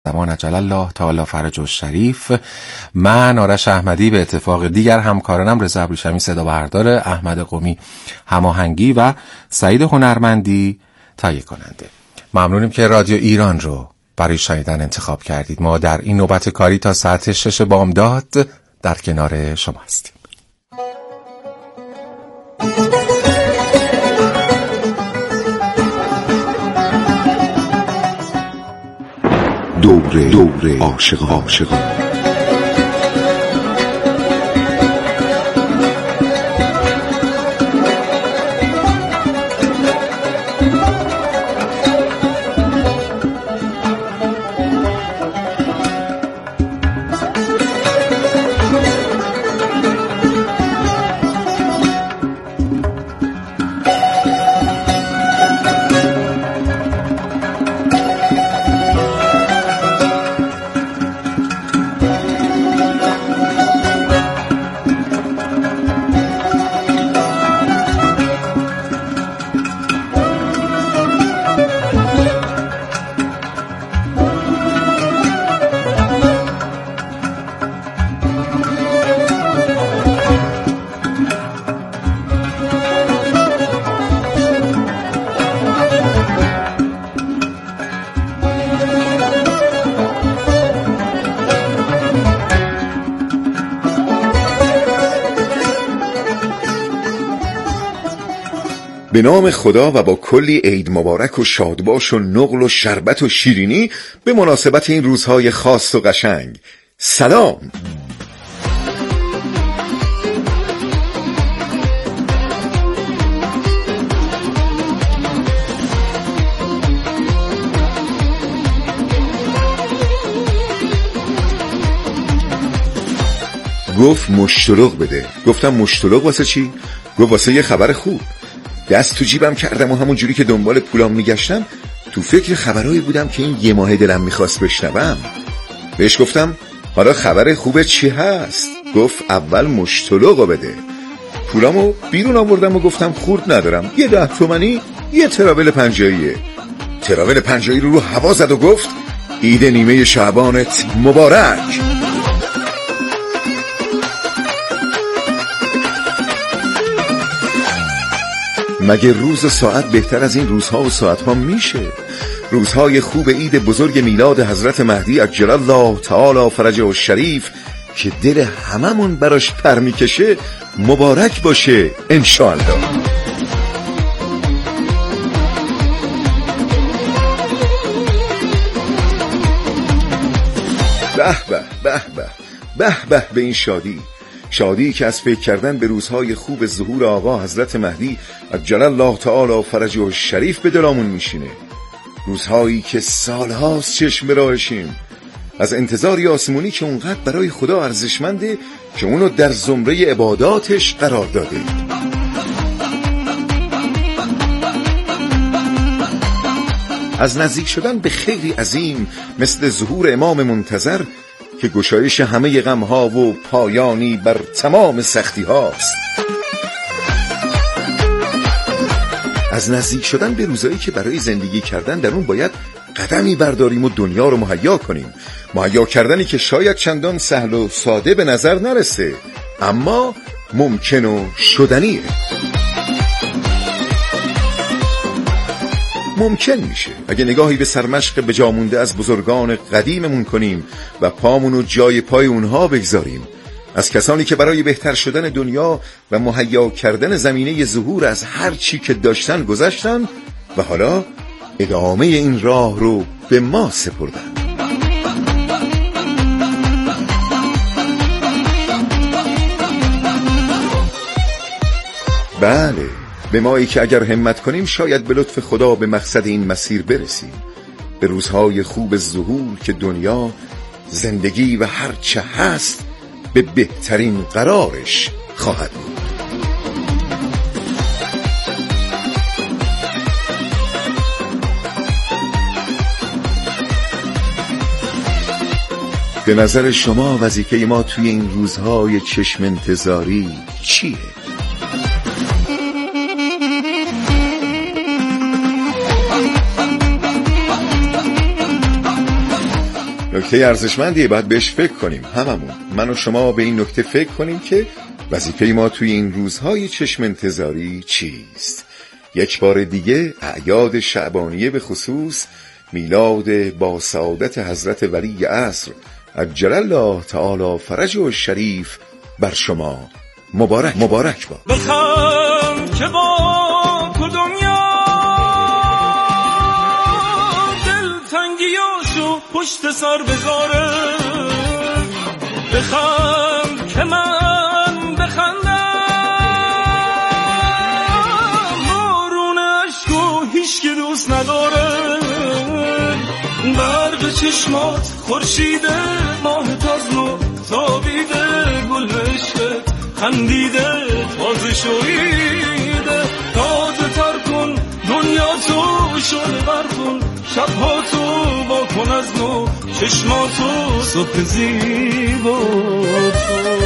زمان عجل الله تعالی فرجه الشریف. من آرش احمدی به اتفاق دیگر همکارانم رضا ابریشمی صدا بردار، احمد قمی هماهنگی و سعید هنرمندی تهیه کننده. ممنونیم که رادیو ایران رو برای شنیدن انتخاب کردید. ما در این نوبت کاری تا ساعت 6 بامداد در کنار شما هستیم. دوره عاشقان. به نام خدا و با کلی عید مبارک و شادباش و نقل و شربت و شیرینی به مناسبت این روزهای خاص و قشنگ، سلام. گفت مشتلق بده. گفتم مشتلق واسه چی؟ گفت واسه یه خبر خوب. دست تو جیبم کردم و همون جوری که دنبال پولام میگشتم تو فکر خبرایی بودم که این یه ماه دلم میخواست بشنوم. بهش گفتم حالا خبر خوبه چی هست؟ گفت اول مشتلقو بده. پولامو بیرون آوردم و گفتم خورد ندارم، یه 10 تومانی یه تراول 50. تراول 50 رو هوا زد و گفت عید نیمه شعبانت مبارک. مگه روز و ساعت بهتر از این روزها و ساعتها میشه؟ روزهای خوب عید بزرگ میلاد حضرت مهدی عجل الله تعالی فرجه الشریف که دل هممون براش پر میکشه مبارک باشه انشاءالله. به به به به به به به این شادی که از فکر کردن به روزهای خوب ظهور آقا حضرت مهدی عجل الله تعالی فرجه الشریف به دلامون میشینه. روزهایی که سالهاست چشم راهشیم از انتظاری آسمونی که اونقدر برای خدا ارزشمنده که اونو در زمره عباداتش قرار داده. از نزدیک شدن به خیری عظیم مثل ظهور امام منتظر که گشایش همه غمها و پایانی بر تمام سختی هاست. از نزدیک شدن به روزایی که برای زندگی کردن در اون باید قدمی برداریم و دنیا رو مهیا کنیم. مهیا کردنی که شاید چندان سهل و ساده به نظر نرسه، اما ممکن و شدنیه. ممکن میشه اگه نگاهی به سرمشق به جا مونده از بزرگان قدیممون کنیم و پامونو جای پای اونها بگذاریم، از کسانی که برای بهتر شدن دنیا و مهیا کردن زمینه ظهور از هر چی که داشتن گذشتن و حالا ادامه این راه رو به ما سپردن. بله، به مایی که اگر همت کنیم شاید به لطف خدا به مقصد این مسیر برسیم، به روزهای خوب ظهور که دنیا، زندگی و هر چه هست به بهترین قرارش خواهد بود. به نظر شما وظیفه ما توی این روزهای چشم انتظاری چیه؟ نکته ارزشمندیه، باید بهش فکر کنیم. هممون، من و شما، به این نکته فکر کنیم که وظیفه ما توی این روزهای چشم انتظاری چیست. یک بار دیگه اعیاد شعبانیه، به خصوص میلاد با سعادت حضرت ولی عصر عجل الله تعالی فرجه الشریف بر شما مبارک با. بخوام که با تو دنیا دلتنگیاشو پشت سر بذاره، بخوام که من بخندم بارون عشقو هیچ که دوست نداره، برق چشمات خورشیده، ماه تازنو تابیده، گل عشقت خندیده، تازه شویده، تازه تر کن دنیا تو، شعله بر کن شبها تو، با کن از نو چشماتو، صبح زیبا تو.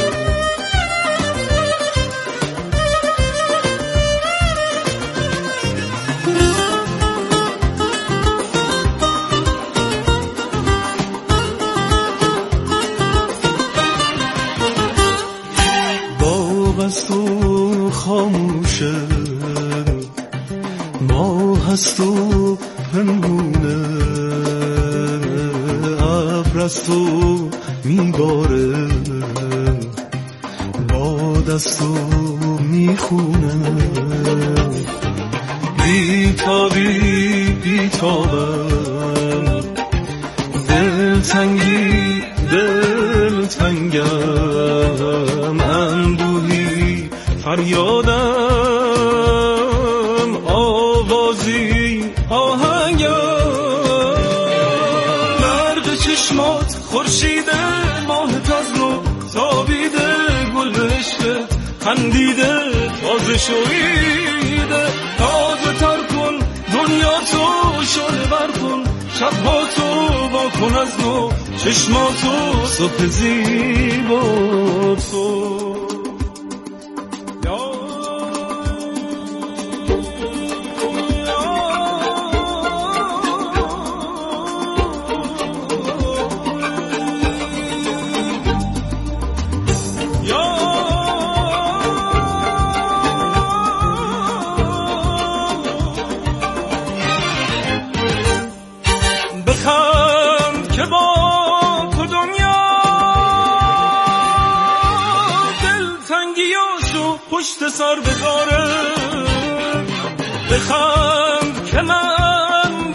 هست و خاموشه، ما هست و پنهونه، ابر است و میباره، باد است و میخونه، بیتابی بیتابم، دلتنگی دلتنگم، اندوهی فریادم، آوازی آهنگم، برق چشمات خورشیده، ماه تازنو تابیده، گل عشقت خندیده، تازه شویده، تازه تر کن دنیا تو، شعله بر کن شبها تو، با کن از نو چشماتو، صبح زیبا تو. پشت سر بذاره، بخند که من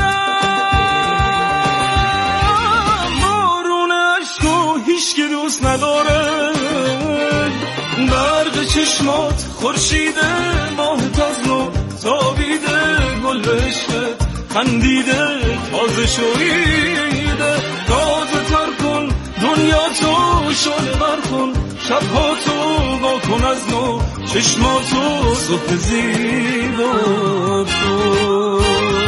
بخندم بارون عشقو هیچ که دوست نداره، برق چشمات خورشیده، ماه تازنو تابیده، گل عشقت خندیده، تازه شویده، تازه تر کن دنیا تو، شعله بر کن شبها تو، با کن از نو چشماتو، صبح زیبا تو.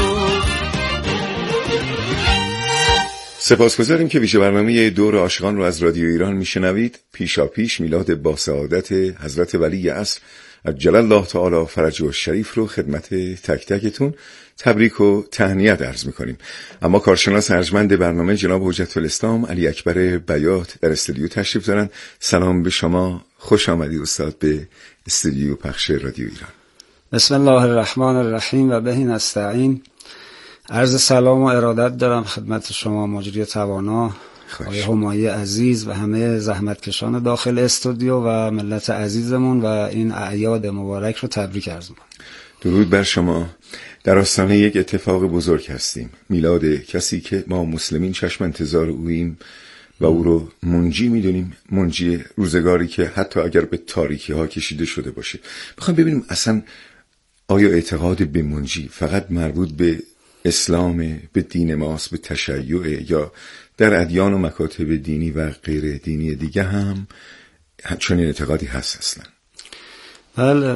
سپاسگزاریم که ویژه برنامه دور عاشقان رو از رادیو ایران میشنوید. پیشاپیش میلاد با سعادت حضرت ولی عصر عجل الله تعالی فرجه الشریف رو خدمت تک تکتون تبریک و تهنیت عرض میکنیم. اما کارشناس ارجمند برنامه جناب حجت الاسلام علی اکبر بیات در استودیو تشریف دارن. سلام به شما، خوش آمدی استاد به استودیو پخش رادیو ایران. بسم الله الرحمن الرحیم و بهی نستعین. عرض سلام و ارادت دارم خدمت شما مجری توانا، آقای همایی عزیز و همه زحمتکشان داخل استودیو و ملت عزیزمون و این اعیاد مبارک رو تبریک عرض می‌کنم. درود بر شما. در آستانه یک اتفاق بزرگ هستیم، میلاد کسی که ما مسلمین چشم انتظار اوییم و او رو منجی میدونیم، منجی روزگاری که حتی اگر به تاریکی ها کشیده شده باشه. میخوام ببینیم اصلا آیا اعتقاد به منجی فقط مربوط به اسلام، به دین ماست، به تشیع، یا در ادیان و مکاتب دینی و غیر دینی دیگه هم چنین اعتقادی هست اصلا؟ بله،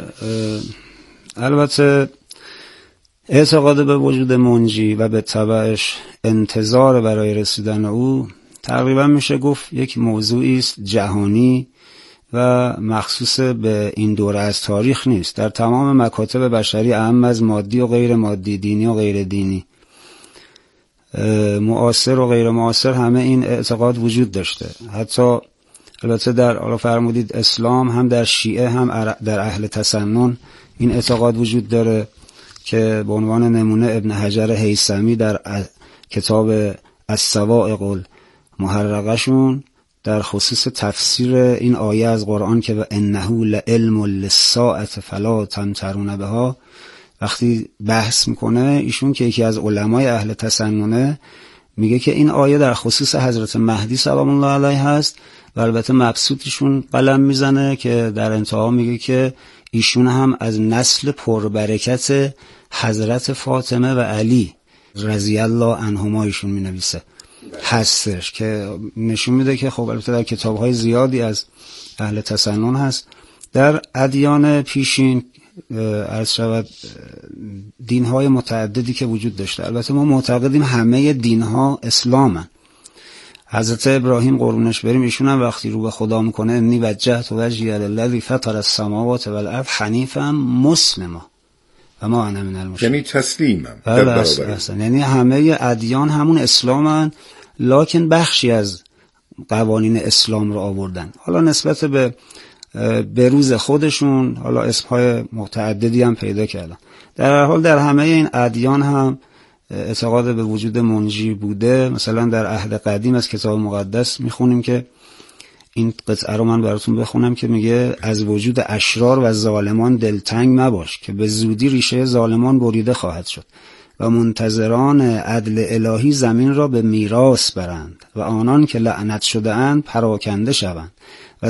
البته اعتقاد به وجود منجی و به تبعش انتظار برای رسیدن او تقریبا میشه گفت یک موضوعی است جهانی و مخصوص به این دوره از تاریخ نیست. در تمام مکاتب بشری، اهم از مادی و غیر مادی، دینی و غیر دینی، معاصر و غیر معاصر همه این اعتقاد وجود داشته. حتی البته در حالا فرمودید اسلام هم در شیعه هم در اهل تسنن این اعتقاد وجود داره که به عنوان نمونه ابن حجر هیثمی در کتاب الصواعق المحرقه‌شون در خصوص تفسیر این آیه از قرآن که و انه لعلم للساعة فلا تمترون بها، وقتی بحث میکنه ایشون که یکی از علمای اهل تسننه، میگه که این آیه در خصوص حضرت مهدی سلام الله علیه هست و البته مبسوطشون قلم میزنه که در انتها میگه که ایشون هم از نسل پربرکت حضرت فاطمه و علی رضی الله عنهما ایشون مینویسه هستش، که نشون میده که خب البته در کتاب‌های زیادی از اهل تسنن هست. در ادیان پیشین عرض شود دین‌های متعددی که وجود داشته، البته ما معتقدیم همه دین‌ها اسلامن. حضرت ابراهیم قربونش بریم ایشون هم وقتی رو به خدا میکنه انی وجهت وجهی للذی فطر السماوات والارض حنیفا مسلما و ما انا من المشرکین، یعنی تسلیمم در برابر، یعنی همه ادیان همون اسلامن، لکن بخشی از قوانین اسلام رو آوردن، حالا نسبت به بروز خودشون حالا اسمهای متعددی هم پیدا کردن. در هر حال در همه این ادیان هم اعتقاد به وجود منجی بوده. مثلا در عهد قدیم از کتاب مقدس میخونیم که این قطعه رو من براتون بخونم که میگه از وجود اشرار و ظالمان دلتنگ مباش که به زودی ریشه ظالمان بریده خواهد شد و منتظران عدل الهی زمین را به میراث برند و آنان که لعنت شده اند پراکنده شوند و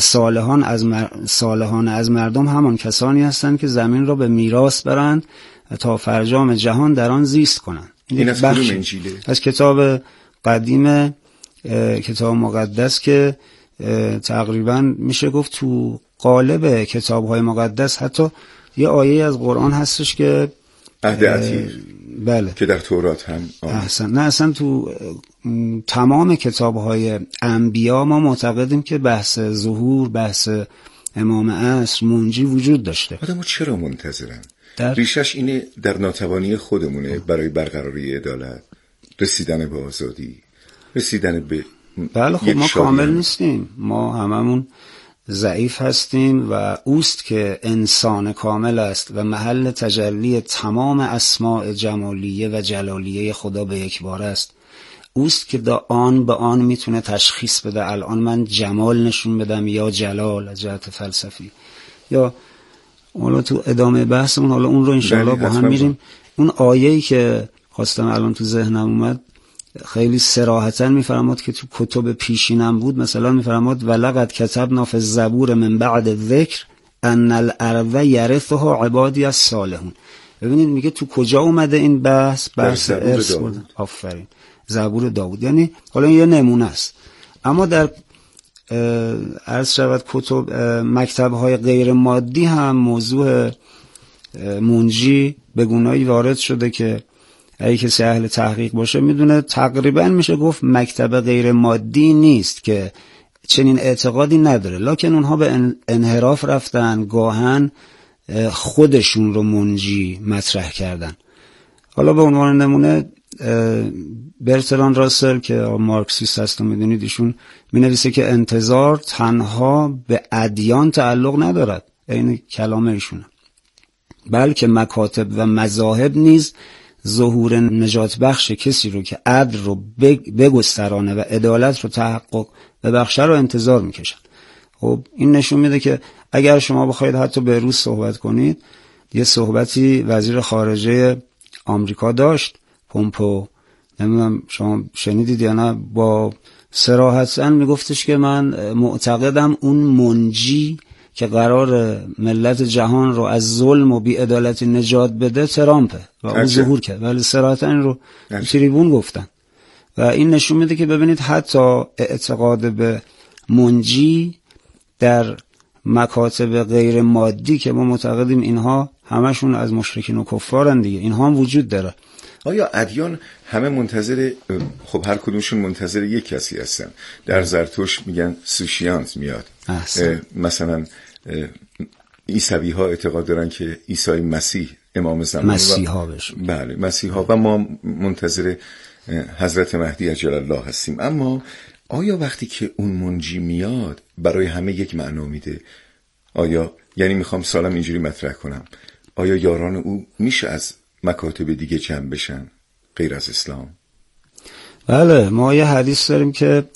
صالحان از مردم همان کسانی هستند که زمین را به میراث برند و تا فرجام جهان در آن زیست کنند. این از کدوم انجیله؟ از کتاب قدیم، کتاب مقدس که تقریبا میشه گفت تو قالب کتاب‌های مقدس حتی یه آیه از قرآن هستش که عهد عتیق، بله، که در تورات هم احسن. نه اصلا تو تمام کتاب‌های انبیا ما معتقدیم که بحث ظهور، بحث امام عصر، منجی وجود داشته. آدمو چرا منتظرن؟ ریشش اینه در ناتوانی خودمونه برای برقراری عدالت، رسیدن به آزادی، رسیدن به بله. خب ما کامل نیستیم، ما هممون ضعیف هستیم و اوست که انسان کامل است و محل تجلی تمام اسماء جمالیه و جلالیه خدا به یک بار است. اوست که دا آن به آن میتونه تشخیص بده الان من جمال نشون بدم یا جلال از جهت فلسفی، یا حالا تو ادامه بحثمون حالا اون رو انشاءالله با هم میریم. اون آیه‌ای که خواستم الان تو ذهنم اومد خیلی صراحتاً میفرماد که تو کتب پیشینم بود، مثلا میفرماد ولقد کتبنا فی الزبور من بعد الذکر ان الارض یرثها عبادی الصالحون. ببینید میگه تو کجا اومده این بحث ارث بود. آفرین، زبور داوود. یعنی حالا این یه نمونه است، اما در عرض شود کتب مکتب‌های غیر مادی هم موضوع منجی به گونه‌ای وارد شده که اگه کسی اهل تحقیق باشه میدونه تقریبا میشه گفت مکتب غیر مادی نیست که چنین اعتقادی نداره، لکن اونها به انحراف رفتن، گاهن خودشون رو منجی مطرح کردن. حالا به عنوان نمونه برتراند راسل که مارکسیست هست و میدونید ایشون مینویسه که انتظار تنها به ادیان تعلق ندارد، این کلام ایشونه، بلکه مکاتب و مذاهب نیز ظهور نجات بخش کسی رو که عدل رو بگسترانه و عدالت رو تحقق ببخشه رو انتظار میکشن. خب این نشون میده که اگر شما بخواید حتی به روز صحبت کنید، یه صحبتی وزیر خارجه آمریکا داشت، پومپو، نمیدونم شما شنیدید یا نه، با صراحتاً میگفتش که من معتقدم اون منجی که قرار ملت جهان رو از ظلم و بی‌عدالتی نجات بده ترامپه و اون ظهور کرد. ولی صراحتاً این رو تریبون گفتن و این نشون میده که ببینید حتی اعتقاد به منجی در مکاتب غیر مادی که ما معتقدیم اینها همشون از مشرکین و کفارن دیگه، اینها هم وجود داره. آیا ادیان همه منتظر، خب هر کدومشون منتظر یک کسی هستن؟ در زرتشت میگن سوشیانت میاد، مثلا عیسوی ها اعتقاد دارن که عیسی مسیح امام زمان مسیحا بشه. بله مسیحا، و ما منتظر حضرت مهدی عجل الله هستیم. اما آیا وقتی که اون منجی میاد برای همه یک معنا میده، آیا یعنی میخوام سالم اینجوری مطرح کنم، آیا یاران او میشه از مکاتب دیگه جمع بشن غیر از اسلام؟ بله، ما یه حدیث داریم که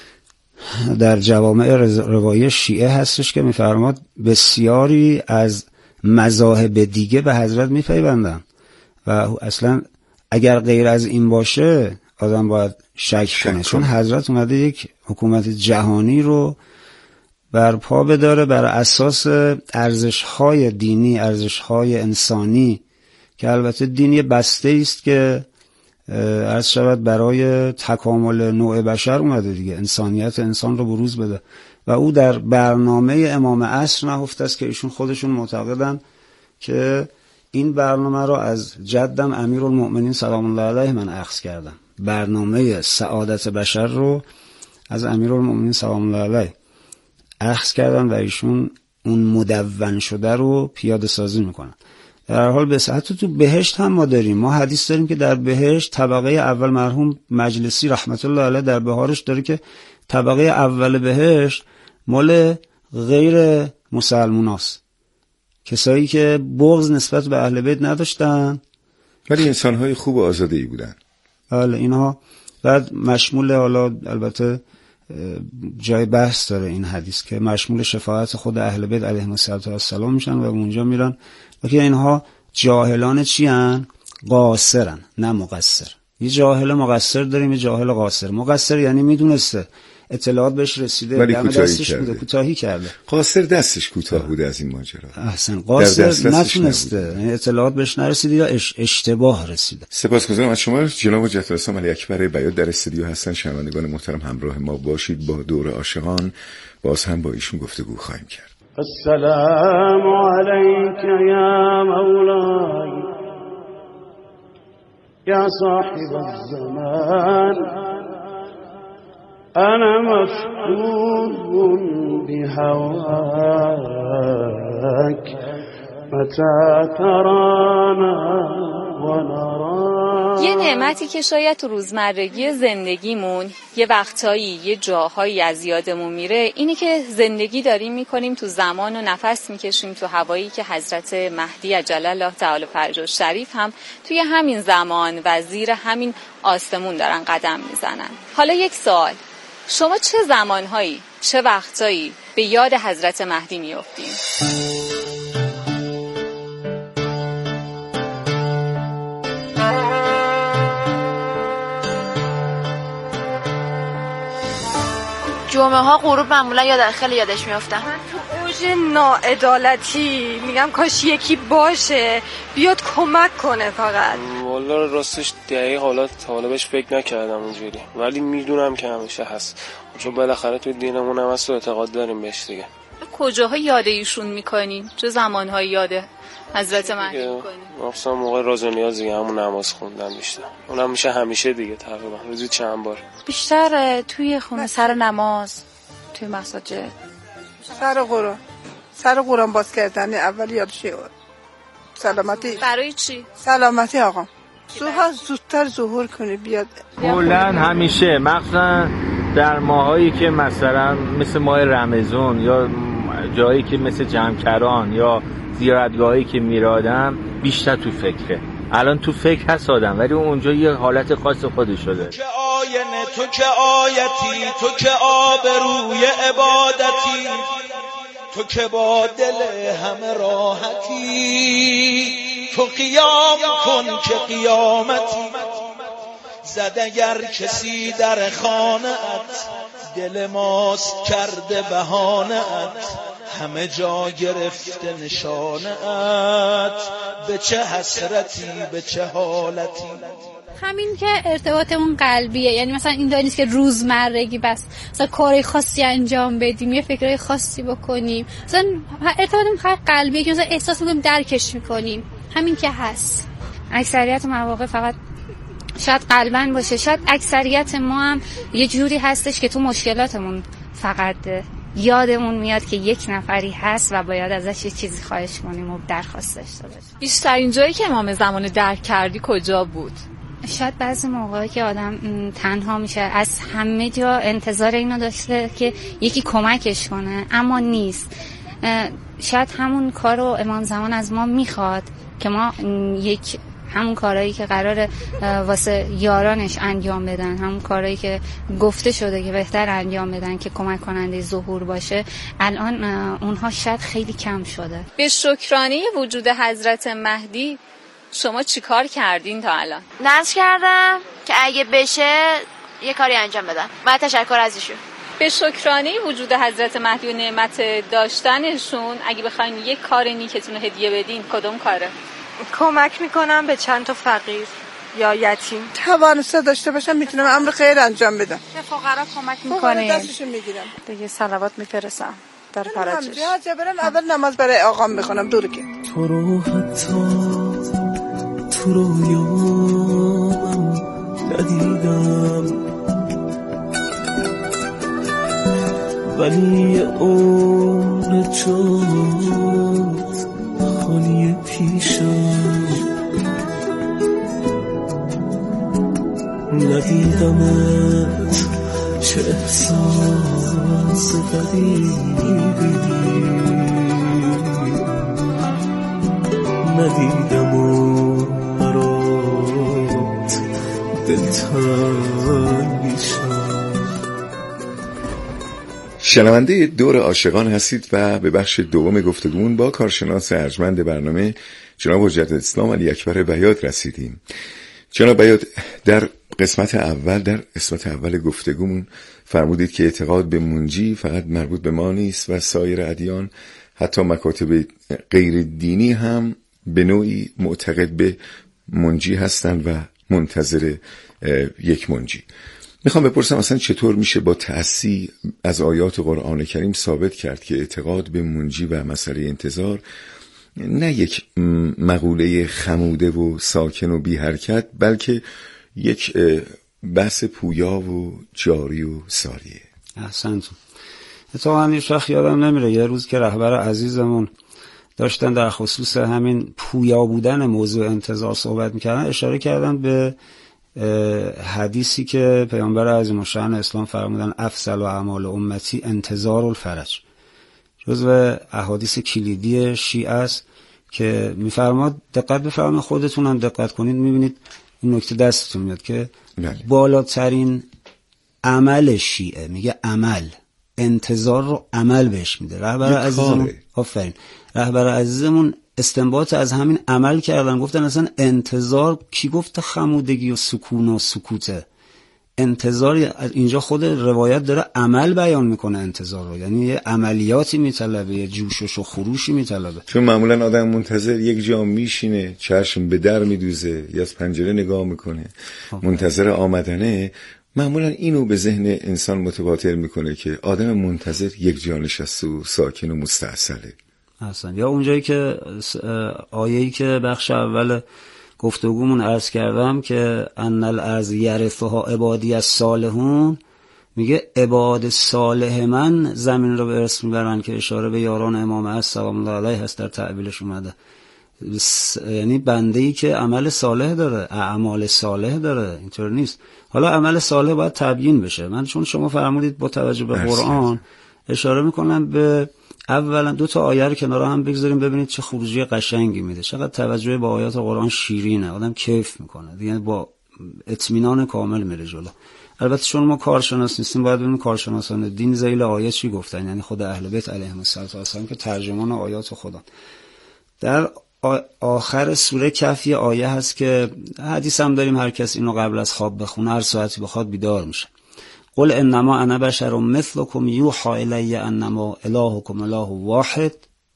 در جوامع روایی شیعه هستش که میفرماد بسیاری از مذاهب دیگه به حضرت میپیوندن و اصلا اگر غیر از این باشه آدم باید شک کنه، چون حضرت اومده یک حکومت جهانی رو برپا بداره بر اساس ارزش‌های دینی، ارزش‌های انسانی، که البته دینی بسته است که عرض شود برای تکامل نوع بشر اومده دیگه، انسانیت انسان رو بروز بده و او در برنامه امام عصر نهفته است که ایشون خودشون معتقدن که این برنامه رو از جدم امیرالمؤمنین سلام الله علیه من اخذ کردم. برنامه سعادت بشر رو از امیرالمؤمنین سلام الله علیه اخذ کردن و ایشون اون مدون شده رو پیاده سازی میکنن. در هر حال به حتی تو بهشت هم ما داریم، ما حدیث داریم که در بهشت طبقه اول مرحوم مجلسی رحمت الله علیه در بهارش داره که طبقه اول بهشت مال غیر مسلماناست، کسایی که بغض نسبت به اهل بیت نداشتن ولی انسان‌های خوب و آزاده‌ای بودن. بله اینها. بعد مشمول، حالا البته جای بحث داره این حدیث، که مشمول شفاعت خود اهل بیت علیهم السلام میشن و اونجا میرن و که اینها جاهلان چی هن؟ قاصرن نه مقصر. یه جاهل مقصر داریم، یه جاهل قاصر. مقصر یعنی میدونسته، اطلاعات بهش رسیده ولی دم دستش بوده، کوتاهی کرده. قاصر دستش کوتاه بوده از این ماجرا. احسن، قاصر نتونسته، اطلاعات بهش نرسیده یا اشتباه رسیده. سپاسگزارم از شما جناب حجت الاسلام علی اکبر بیات در استودیو هستن. شنوندگان محترم همراه ما باشید، با دور عاشقان باز هم با ایشون گفتگو خواهیم کرد. السلام علیک یا مولای یا صاحب الزمان انا مفتون بهواک متى ترانا و نراک. یه نعمتی که شاید تو روزمرگی زندگیمون یه وقتایی یه جاهایی از یادمون میره اینه که زندگی داریم میکنیم تو زمان و نفس میکشیم تو هوایی که حضرت مهدی عجل الله تعالی فرجه الشریف هم توی همین زمان و زیر همین آسمون دارن قدم میزنن. حالا یک سوال، شما چه زمانهایی، چه وقتایی به یاد حضرت مهدی میافتین؟ جمعه ها غروب معمولا خیلی یادش میافتم. من تو اوج ناعدالتی میگم کاش یکی باشه بیاد کمک کنه فقط. والا راستش دقیق حالا بهش فکر نکردم اونجوری، ولی میدونم که همیشه هست، چون بالاخره تو دینمون هم هست و اعتقاد داریم بهش دیگه. کجاها یاد ایشون میکنین؟ چه زمانهایی یاده حضرت مهدی میکنین؟ مثلا موقع راز و نیاز دیگه، همون نماز خوندن بیشتر، اونم میشه همیشه دیگه، تقریبا روزی چند بار. بیشتر توی خونه سر نماز، توی مساجد، سر قرآن باز کردن اول یادشه. سلامتی. برای چی؟ سلامتی آقا. زودتر ظهور کنه بیاد. کلاً همیشه، مخصوصا در ماهایی که مثلا مثل ماه رمضان یا جایی که مثل جمکران یا زیارتگاهایی که میرادم، بیشتر تو فکره. الان تو فکر هست آدم، ولی اونجا یه حالت خاص خودش شده. که آینه تو که آیتی، تو که آبروی عبادتی، تو که با دل همه راحتی، تو قیام کن که قیامتی. زد اگر کسی در خانه‌ات، دل ماست کرده بهانه‌ات، همه جا گرفته نشانه‌ات، به چه حسرتی به چه حالتی. همین که ارتباطمون قلبیه، یعنی مثلا این داره نیست که روزمرگی بس مثلا کاری خاصی انجام بدیم یا فکرای خاصی بکنیم، مثلا ارتباطمون خیلی قلبیه که مثلا احساس می‌کنیم درکش می‌کنیم، همین که هست. اکثریت مواقع فقط شاید قلبن باشه، شاید اکثریت ما هم یه جوری هستش که تو مشکلاتمون فقط یادمون میاد که یک نفری هست و باید ازش یه چیزی خواهش کنیم و درخواست داشته باشیم. بیشترین جایی که امام زمان درک کردی کجا بود؟ شاید بعضی موقعی که آدم تنها میشه از همه جا انتظار اینو داشته که یکی کمکش کنه، اما نیست. شاید همون کار رو امام زمان از ما میخواد که ما همون کارهایی که قراره واسه یارانش انجام بدن، همون کارهایی که گفته شده که بهتر انجام بدن که کمک کننده ظهور باشه، الان اونها شاید خیلی کم شده. به شکرانه وجود حضرت مهدی شما چی کار کردین تا الان؟ نذر کردم که اگه بشه یه کاری انجام بدم. من تشکر از ایشون. به شکرانه وجود حضرت مهدی و نعمت داشتنشون اگه بخواین یک کار نیکتون رو هدیه بدین کدوم کاره؟ کمک میکنم به چند تا فقیر یا یتیم. توانسته داشته باشم میتونم امر خیر انجام بدم. به فقرا کمک میکنیم. دستشون میگیرم. دیگه صلوات میفرستم در پرچش. حاجه برم اول نماز برای آقام بخونم دور که. تو رو حتی تو رویام ندیدم، ولی اون جات خالی پیشم، ندیدمت چه احساس غریبی، ندیدم و برات دلتنگ میشم. شنونده دور عاشقان هستید و به بخش دوم گفتگومون با کارشناس ارجمند برنامه جناب حجت الاسلام علی اکبر بیات رسیدیم. جناب بیات، در قسمت اول گفتگومون فرمودید که اعتقاد به منجی فقط مربوط به ما نیست و سایر ادیان، حتی مکاتب غیر دینی هم به نوعی معتقد به منجی هستند و منتظر یک منجی. میخوام بپرسم اصلا چطور میشه با تأسی از آیات قرآن کریم ثابت کرد که اعتقاد به منجی و مسئله انتظار نه یک مقوله خموده و ساکن و بی حرکت، بلکه یک بحث پویا و جاری و ساریه؟ احسنتون. اتفاقا هیچ وقت یادم نمیره یه روز که رهبر عزیزمون داشتن در خصوص همین پویا بودن موضوع انتظار صحبت میکردن، اشاره کردن به حدیثی که پیامبر عظیم الشأن اسلام فرمودن افضل اعمال امتی انتظار الفرج، جزو احادیث کلیدی شیعه است که میفرماد دقت بفرمایید، خودتون هم دقت کنید میبینید این نکته دستتون میاد که بالاترین عمل شیعه میگه عمل، انتظار رو عمل بهش میده. رهبر عزیزمون آفرین، رهبر عزیزمون استنباط از همین عمل کردن، گفتن اصلا انتظار کی گفته خمودگی و سکون و سکوته؟ انتظار اینجا خود روایت داره عمل بیان میکنه انتظار رو، یعنی یه عملیاتی میطلبه، یه جوشش و خروشی میطلبه. چون معمولا آدم منتظر یک جا میشینه، چشم به در میدوزه یا از پنجره نگاه میکنه، منتظر آمدنه. معمولا اینو به ذهن انسان متواتر میکنه که آدم منتظر یک جا نشسته و ساکن و مستعسله. اصلا یا اونجایی که آیه‌ای که بخش اول گفتگومون عرض کردم که ان الارض یرثها عبادی الصالحون، میگه عباد صالح من زمین رو به ارث میبرن، که اشاره به یاران امام عصر سلام الله علیه هست در تعبیرش اومده. یعنی بنده‌ای که عمل صالح داره، اعمال صالح داره، اینطور نیست. حالا عمل صالح باید تبیین بشه. من چون شما فرمودید با توجه به قرآن اشاره میکنم به اولا دو تا آیه رو کنار هم بگذاریم ببینید چه خروجی قشنگی میده، چقدر توجه به آیات قرآن شیرینه، آدم کیف میکنه دیگه، با اطمینان کامل میره جلو. البته چون ما کارشناس نیستیم باید ببینیم کارشناسان دین ذیل آیه چی گفتن، یعنی خود اهل بیت علیهم السلام که ترجمان آیات خدا. در آخر سوره کهف یه آیه هست که حدیث هم داریم هر کس اینو قبل از خواب بخونه هر ساعتی بخواد بیدار میشه. قل انما انا بشر مثلکم یوحی الی انما الهکم اله واحد.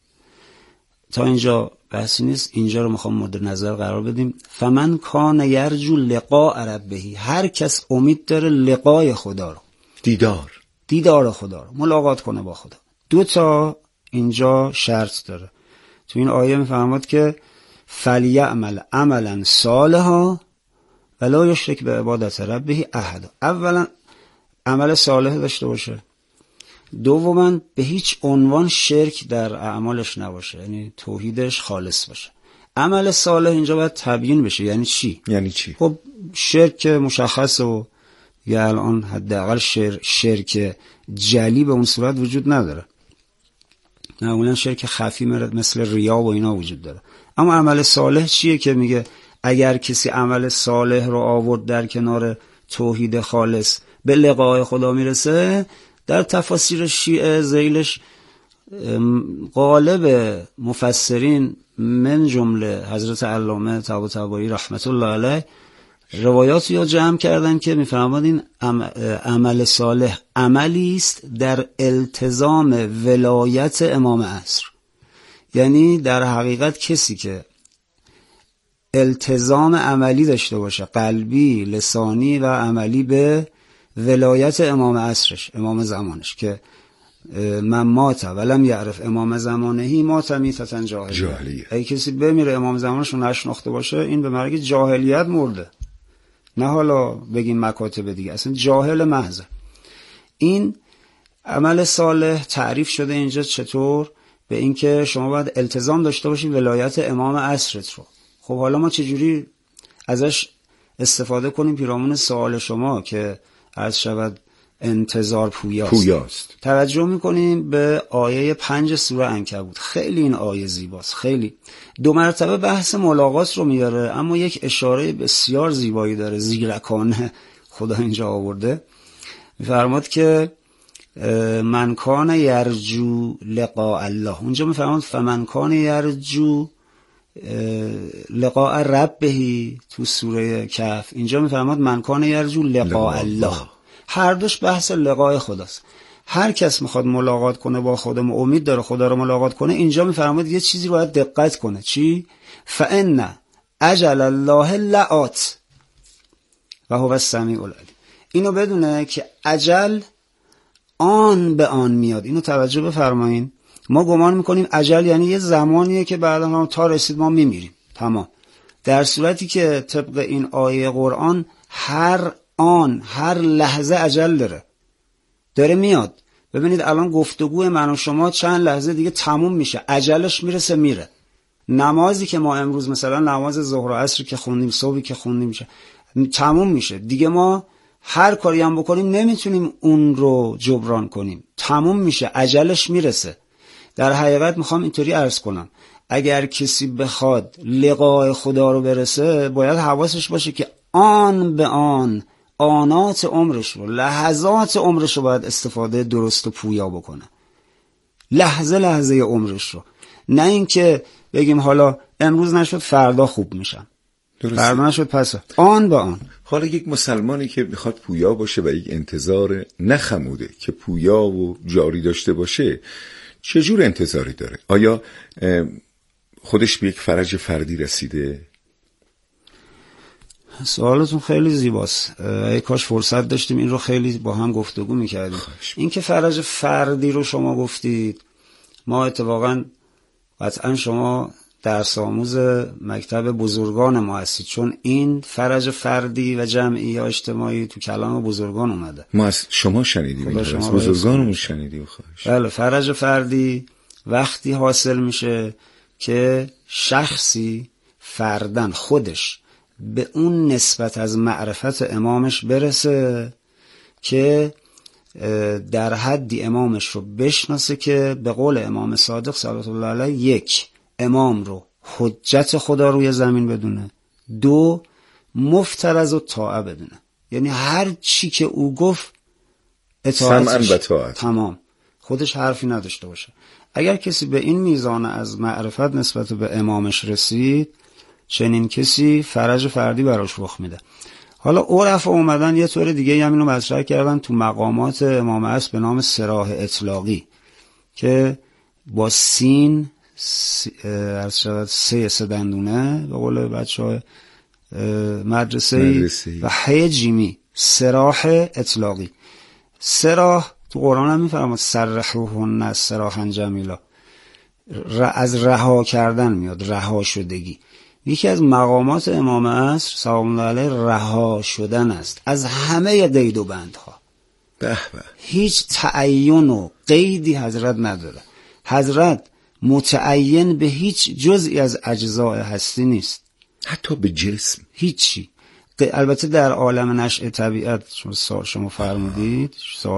تا اینجا بحثی نیست، اینجا رو میخوام مورد نظر قرار بدیم. فمن کان یرجو لقاء ربه، هر کس امید داره لقای خدا رو، دیدار خدا رو، ملاقات کنه با خدا. دو تا اینجا شرط داره. تو این آیه میفرماد که فلیعمل عملا صالحا ولا یشرک بعبادت ربه احد. اولا عمل صالح داشته باشه، دوما به هیچ عنوان شرک در اعمالش نباشه، یعنی توحیدش خالص باشه. عمل صالح اینجا باید تبیین بشه. یعنی چی؟ خب شرک مشخص و یا الان حداقل شرک جلی به اون صورت وجود نداره، معمولا شرک خفی مثل ریا و اینا وجود داره. اما عمل صالح چیه که میگه اگر کسی عمل صالح رو آورد در کنار توحید خالص به لقای خدا میرسه؟ در تفاسیر شیعه ذیلش غالب مفسرین من جمله حضرت علامه طباطبایی رحمت الله علیه روایاتی رو جمع کردن که میفرماد این عمل صالح عملی است در التزام ولایت امام عصر. یعنی در حقیقت کسی که التزام عملی داشته باشه، قلبی، لسانی و عملی، به ولایت امام عصرش، امام زمانش، که من مات ولم یعرف امام زمانهی مات میتة جاهلیه. اگه کسی بمیره امام زمانش رو نشناخته باشه، این به مرگ جاهلیت مرده، نه حالا بگین مکاتب دیگه، اصلا جاهل محض. این عمل صالح تعریف شده اینجا چطور؟ به این که شما باید التزام داشته باشی ولایت امام عصرت رو. خب حالا ما چجوری ازش استفاده کنیم؟ پیرامون سوال شما که عرض شود انتظار پویاست. توجه میکنیم به آیه 5 سوره عنکبوت. خیلی این آیه زیباست، خیلی 2 مرتبه بحث ملاقات رو میاره، اما یک اشاره بسیار زیبایی داره، زیرکانه خدا اینجا آورده. میفرماد که من کان یرجو لقاء الله، اونجا میفرماد فمن کان یرجو لقاء ربه تو سوره کهف، اینجا میفرماد من کان یرجو لقاء الله. هر دوش بحث لقاء خداست. هر کس میخواد ملاقات کنه با خودم، امید داره خدا رو ملاقات کنه، اینجا میفرماد یه چیزی رو باید دقت کنه. چی؟ فان اجل الله لآت و هو السمیع العلیم. اینو بدونه که اجل آن به آن میاد. اینو توجه بفرمایین. ما گمان میکنیم اجل یعنی یه زمانیه که بعد هم تا رسید ما میمیریم، تمام. در صورتی که طبق این آیه قرآن هر آن، هر لحظه اجل داره میاد. ببینید الان گفتگوی من و شما چند لحظه دیگه تموم میشه، اجلش میرسه میره. نمازی که ما امروز مثلا نماز ظهر و عصر که خوندیم، صبحی که خوندیم میشه، تموم میشه دیگه. ما هر کاری هم بکنیم نمیتونیم اون رو جبران کنیم، تموم میشه، اجلش میرسه. در حقیقت میخوام اینطوری عرض کنم، اگر کسی بخواد لقای خدا رو برسه، باید حواسش باشه که آن به آن، آنات عمرش رو، لحظات عمرش رو باید استفاده درست و پویا بکنه، لحظه لحظه عمرش رو. نه اینکه بگیم حالا امروز نشد فردا خوب میشم، فردا نشد پس، آن به آن. حالا یک مسلمانی که میخواد پویا باشه و یک انتظار نخموده که پویا و جاری داشته باشه، چجور انتظاری داره؟ آیا خودش به یک فرج فردی رسیده؟ سوالتون خیلی زیباست. ای کاش فرصت داشتیم این رو خیلی با هم گفتگو میکردیم. این که فرج فردی رو شما گفتید، ما اتفاقا قطعا شما درس آموز مکتب بزرگان ما هستید، چون این فرج فردی و جمعی یا اجتماعی تو کلام بزرگان اومده. ما از شما شنیدیم، از بزرگانمون شنیدیم. بله، فرج فردی وقتی حاصل میشه که شخصی فردن خودش به اون نسبت از معرفت امامش برسه که در حدی امامش رو بشناسه که به قول امام صادق صلوات الله علیه، 1 امام رو حجت خدا روی زمین بدونه، 2 مفترض و طاعه بدونه. یعنی هر چی که او گفت اطاعتش، تمام، خودش حرفی نداشته باشه. اگر کسی به این میزان از معرفت نسبت به امامش رسید، چنین کسی فرج فردی براش رخ میده. حالا عرف اومدن یه طور دیگه هم اینو مطرح کردن تو مقامات امام عصر به نام سراح اطلاقی که با سین عرض شود 3 دندونه به قول بچه‌های مدرسه‌ای و ح جیمی، سراح اطلاقی. سراح تو قرآن هم میفرماد سرحوهن سراحا جمیلا، از رها کردن میاد، رها شدگی. یکی از مقامات امام عصر سلام الله علیه رها شدن است از همه قید و بندها. هیچ تعین و قیدی حضرت نداره. حضرت متعین به هیچ جزئی از اجزای هستی نیست، حتی به جسم هیچی. البته در عالم نشأ طبیعت شما فرمودید